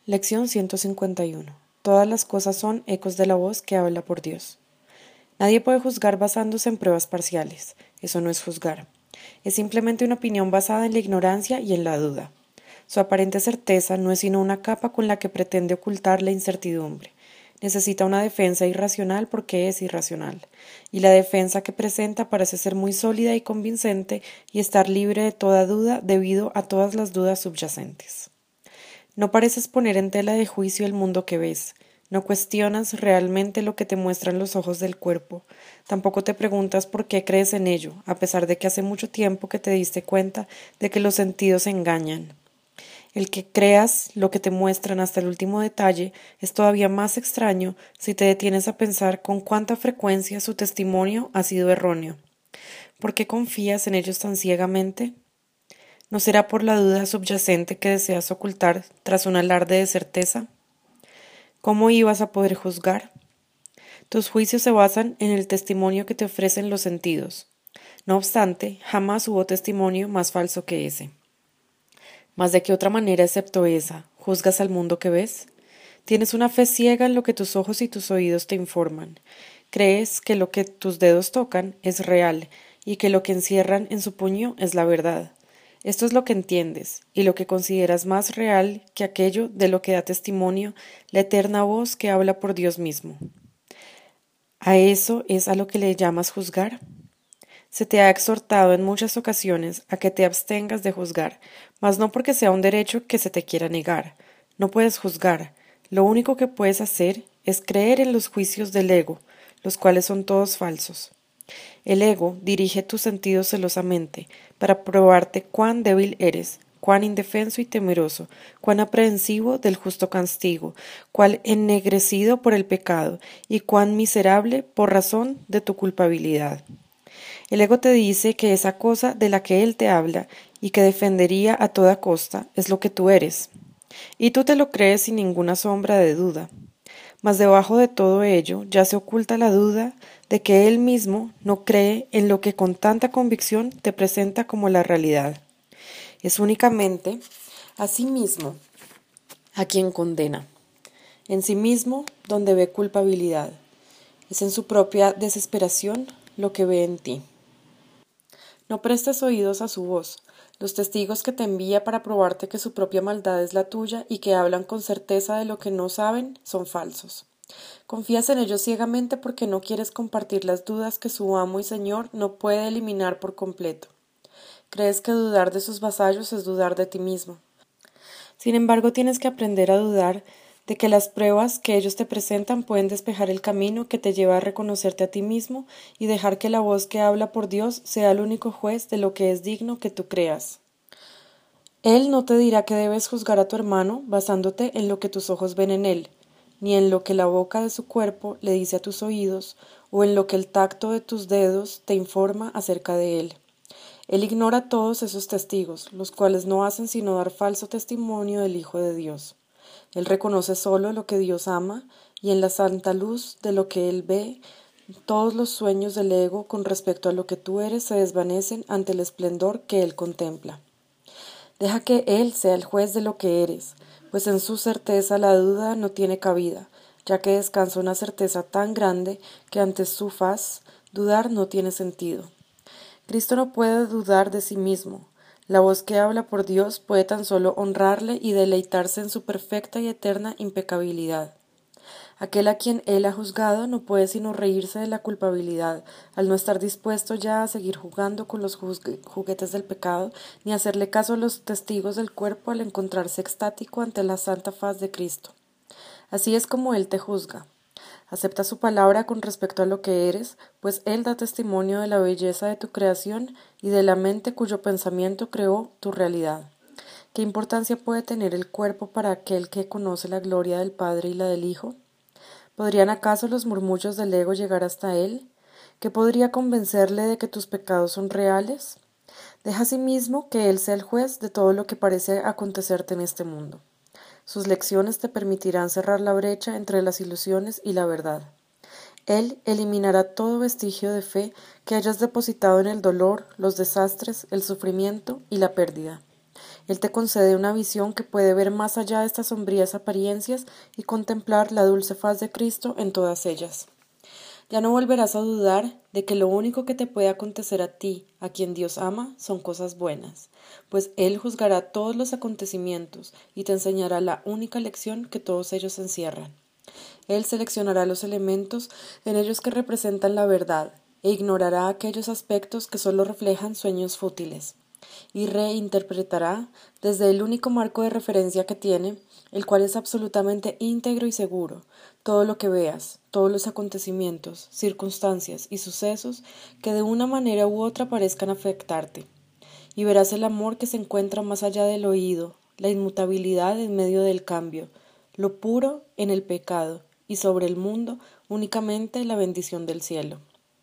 Lección 151. Todas las cosas son ecos de la voz que habla por Dios. Nadie puede juzgar basándose en pruebas parciales. Eso no es juzgar. Es simplemente una opinión basada en la ignorancia y en la duda. Su aparente certeza no es sino una capa con la que pretende ocultar la incertidumbre. Necesita una defensa irracional porque es irracional, y la defensa que presenta parece ser muy sólida y convincente y estar libre de toda duda debido a todas las dudas subyacentes. No pareces poner en tela de juicio el mundo que ves. No cuestionas realmente lo que te muestran los ojos del cuerpo. Tampoco te preguntas por qué crees en ello, a pesar de que hace mucho tiempo que te diste cuenta de que los sentidos engañan. El que creas lo que te muestran hasta el último detalle es todavía más extraño si te detienes a pensar con cuánta frecuencia su testimonio ha sido erróneo. ¿Por qué confías en ellos tan ciegamente? ¿No será por la duda subyacente que deseas ocultar tras un alarde de certeza? ¿Cómo ibas a poder juzgar? Tus juicios se basan en el testimonio que te ofrecen los sentidos. No obstante, jamás hubo testimonio más falso que ese. ¿Mas de qué otra manera excepto esa juzgas al mundo que ves? Tienes una fe ciega en lo que tus ojos y tus oídos te informan. Crees que lo que tus dedos tocan es real y que lo que encierran en su puño es la verdad. Esto es lo que entiendes y lo que consideras más real que aquello de lo que da testimonio la eterna voz que habla por Dios mismo. ¿A eso es a lo que le llamas juzgar? Se te ha exhortado en muchas ocasiones a que te abstengas de juzgar, mas no porque sea un derecho que se te quiera negar. No puedes juzgar. Lo único que puedes hacer es creer en los juicios del ego, los cuales son todos falsos. El ego dirige tus sentidos celosamente para probarte cuán débil eres, cuán indefenso y temeroso, cuán aprehensivo del justo castigo, cuán ennegrecido por el pecado y cuán miserable por razón de tu culpabilidad. El ego te dice que esa cosa de la que él te habla y que defendería a toda costa es lo que tú eres. Y tú te lo crees sin ninguna sombra de duda. Mas debajo de todo ello ya se oculta la duda de que él mismo no cree en lo que con tanta convicción te presenta como la realidad. Es únicamente a sí mismo a quien condena. En sí mismo donde ve culpabilidad. Es en su propia desesperación lo que ve en ti. No prestes oídos a su voz. Los testigos que te envía para probarte que su propia maldad es la tuya y que hablan con certeza de lo que no saben son falsos. Confías en ellos ciegamente porque no quieres compartir las dudas que su amo y señor no puede eliminar por completo. Crees que dudar de sus vasallos es dudar de ti mismo. Sin embargo, tienes que aprender a dudar de que las pruebas que ellos te presentan pueden despejar el camino que te lleva a reconocerte a ti mismo y dejar que la voz que habla por Dios sea el único juez de lo que es digno que tú creas. Él no te dirá que debes juzgar a tu hermano basándote en lo que tus ojos ven en él, ni en lo que la boca de su cuerpo le dice a tus oídos, o en lo que el tacto de tus dedos te informa acerca de él. Él ignora todos esos testigos, los cuales no hacen sino dar falso testimonio del Hijo de Dios. Él reconoce solo lo que Dios ama, y en la santa luz de lo que él ve, todos los sueños del ego con respecto a lo que tú eres se desvanecen ante el esplendor que él contempla. Deja que él sea el juez de lo que eres, pues en su certeza la duda no tiene cabida, ya que descansa una certeza tan grande que ante su faz dudar no tiene sentido. Cristo no puede dudar de sí mismo. La voz que habla por Dios puede tan solo honrarle y deleitarse en su perfecta y eterna impecabilidad. Aquel a quien él ha juzgado no puede sino reírse de la culpabilidad, al no estar dispuesto ya a seguir jugando con los juguetes del pecado, ni hacerle caso a los testigos del cuerpo al encontrarse extático ante la santa faz de Cristo. Así es como él te juzga. Acepta su palabra con respecto a lo que eres, pues él da testimonio de la belleza de tu creación y de la mente cuyo pensamiento creó tu realidad. ¿Qué importancia puede tener el cuerpo para aquel que conoce la gloria del Padre y la del Hijo? ¿Podrían acaso los murmullos del ego llegar hasta él? ¿Qué podría convencerle de que tus pecados son reales? Deja asimismo que él sea el juez de todo lo que parece acontecerte en este mundo. Sus lecciones te permitirán cerrar la brecha entre las ilusiones y la verdad. Él eliminará todo vestigio de fe que hayas depositado en el dolor, los desastres, el sufrimiento y la pérdida. Él te concede una visión que puede ver más allá de estas sombrías apariencias y contemplar la dulce faz de Cristo en todas ellas. Ya no volverás a dudar de que lo único que te puede acontecer a ti, a quien Dios ama, son cosas buenas, pues Él juzgará todos los acontecimientos y te enseñará la única lección que todos ellos encierran. Él seleccionará los elementos en ellos que representan la verdad e ignorará aquellos aspectos que solo reflejan sueños fútiles, y reinterpretará desde el único marco de referencia que tiene, el cual es absolutamente íntegro y seguro, todo lo que veas, todos los acontecimientos, circunstancias y sucesos que de una manera u otra parezcan afectarte, y verás el amor que se encuentra más allá del oído, la inmutabilidad en medio del cambio, lo puro en el pecado, y sobre el mundo únicamente la bendición del cielo.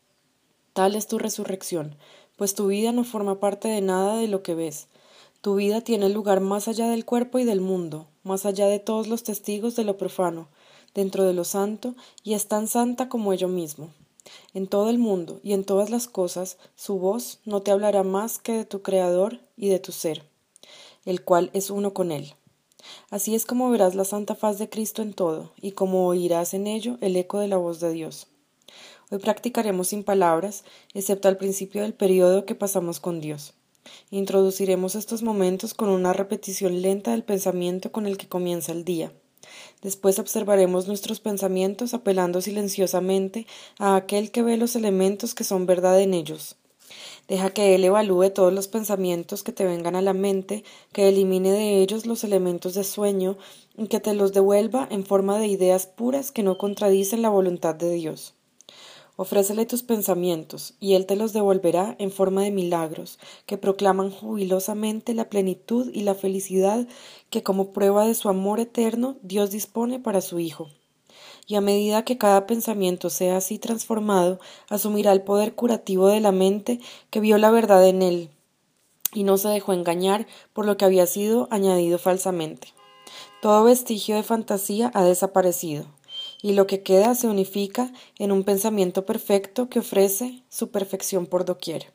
Tal es tu resurrección, pues tu vida no forma parte de nada de lo que ves. Tu vida tiene lugar más allá del cuerpo y del mundo, más allá de todos los testigos de lo profano, dentro de lo santo, y es tan santa como ello mismo. En todo el mundo y en todas las cosas, su voz no te hablará más que de tu Creador y de tu ser, el cual es uno con él. Así es como verás la santa faz de Cristo en todo, y como oirás en ello el eco de la voz de Dios. Hoy practicaremos sin palabras, excepto al principio del periodo que pasamos con Dios. Introduciremos estos momentos con una repetición lenta del pensamiento con el que comienza el día. Después observaremos nuestros pensamientos apelando silenciosamente a aquel que ve los elementos que son verdad en ellos. Deja que Él evalúe todos los pensamientos que te vengan a la mente, que elimine de ellos los elementos de sueño y que te los devuelva en forma de ideas puras que no contradicen la voluntad de Dios. Ofrécele tus pensamientos, y Él te los devolverá en forma de milagros, que proclaman jubilosamente la plenitud y la felicidad que como prueba de su amor eterno Dios dispone para su Hijo. Y a medida que cada pensamiento sea así transformado, asumirá el poder curativo de la mente que vio la verdad en él, y no se dejó engañar por lo que había sido añadido falsamente. Todo vestigio de fantasía ha desaparecido, y lo que queda se unifica en un pensamiento perfecto que ofrece su perfección por doquier.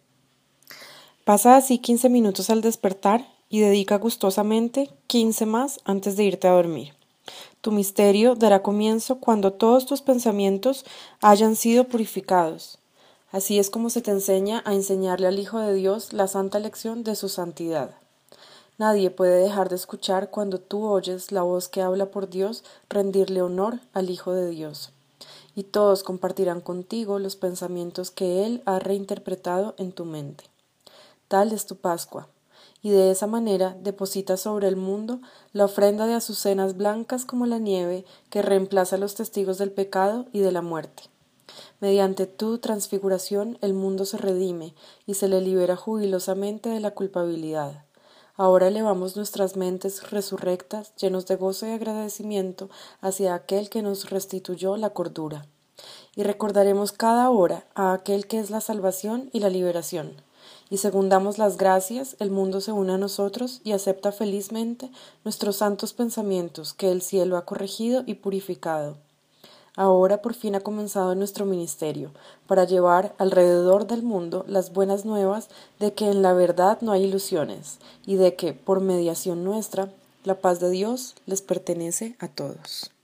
Pasa así 15 minutos al despertar y dedica gustosamente 15 más antes de irte a dormir. Tu misterio dará comienzo cuando todos tus pensamientos hayan sido purificados. Así es como se te enseña a enseñarle al Hijo de Dios la santa lección de su santidad. Nadie puede dejar de escuchar cuando tú oyes la voz que habla por Dios rendirle honor al Hijo de Dios. Y todos compartirán contigo los pensamientos que Él ha reinterpretado en tu mente. Tal es tu Pascua, y de esa manera deposita sobre el mundo la ofrenda de azucenas blancas como la nieve que reemplaza a los testigos del pecado y de la muerte. Mediante tu transfiguración el mundo se redime y se le libera jubilosamente de la culpabilidad. Ahora elevamos nuestras mentes resurrectas, llenos de gozo y agradecimiento hacia aquel que nos restituyó la cordura. Y recordaremos cada hora a aquel que es la salvación y la liberación. Y según damos las gracias, el mundo se une a nosotros y acepta felizmente nuestros santos pensamientos que el cielo ha corregido y purificado. Ahora por fin ha comenzado nuestro ministerio, para llevar alrededor del mundo las buenas nuevas de que en la verdad no hay ilusiones, y de que, por mediación nuestra, la paz de Dios les pertenece a todos.